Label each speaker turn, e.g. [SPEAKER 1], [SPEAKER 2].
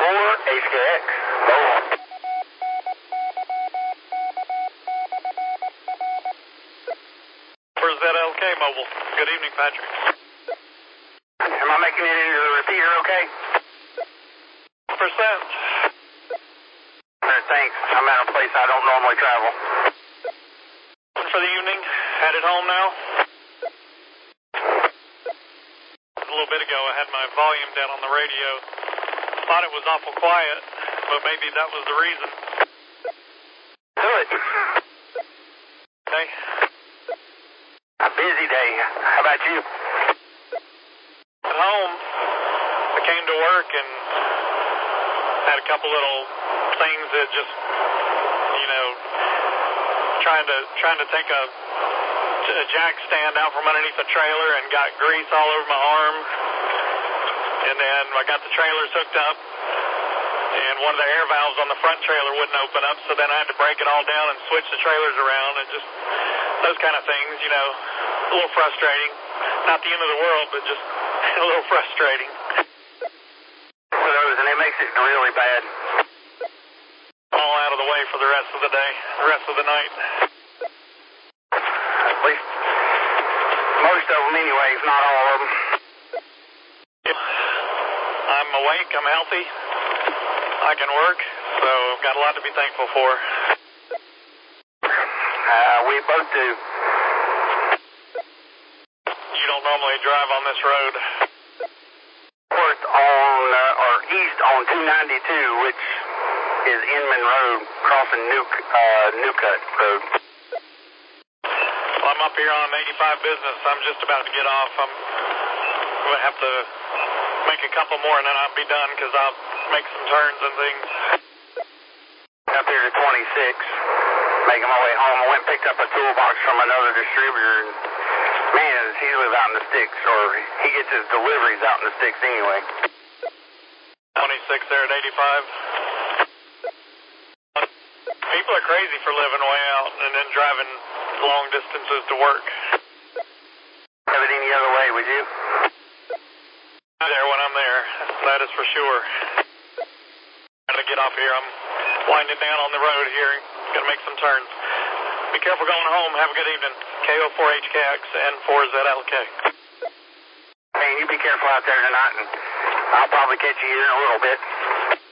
[SPEAKER 1] KO4HKX. Over.
[SPEAKER 2] For ZLK Mobile. Good evening, Patrick.
[SPEAKER 1] Am I making it into the repeater okay?
[SPEAKER 2] Percent.
[SPEAKER 1] Thanks. I'm at a place I don't normally travel.
[SPEAKER 2] For the evening, headed home now. A little bit ago, I had my volume down on the radio. Thought it was awful quiet, but maybe that was the reason.
[SPEAKER 1] Good.
[SPEAKER 2] Okay.
[SPEAKER 1] A busy day. How about you?
[SPEAKER 2] At home, I came to work and had a couple little things that just, you know, trying to take a jack stand out from underneath the trailer and got grease all over my arm. And then I got the trailers hooked up, and one of the air valves on the front trailer wouldn't open up, so then I had to break it all down and switch the trailers around, and just those kind of things, you know, a little frustrating. Not the end of the world, but just a little frustrating.
[SPEAKER 1] For those, and it makes it really bad.
[SPEAKER 2] All out of the way for the rest of the day, the rest of the night.
[SPEAKER 1] At least most of them anyway, if not all of them.
[SPEAKER 2] I'm awake, I'm healthy, I can work, so I've got a lot to be thankful for.
[SPEAKER 1] We both do.
[SPEAKER 2] You don't normally drive on this road.
[SPEAKER 1] North on, or east on 292, which is Inman Road, crossing Newcut Road.
[SPEAKER 2] Well, I'm up here on 85 business. I'm just about to get off. I'm going to have to make a couple more and then I'll be done because I'll make some turns and things.
[SPEAKER 1] Up here to 26, making my way home. I went and picked up a toolbox from another distributor, and man, does he live out in the sticks, or he gets his deliveries out in the sticks anyway.
[SPEAKER 2] 26 there at 85. People are crazy for living way out and then driving long distances to work.
[SPEAKER 1] Have it any other way, would you?
[SPEAKER 2] There when I'm there, that is for sure. I'm going to get off here. I'm winding down on the road here. Going to make some turns. Be careful going home. Have a good evening. KO4HKX and 4ZLK.
[SPEAKER 1] Hey, you be careful out there tonight, and I'll probably catch you here in a little bit.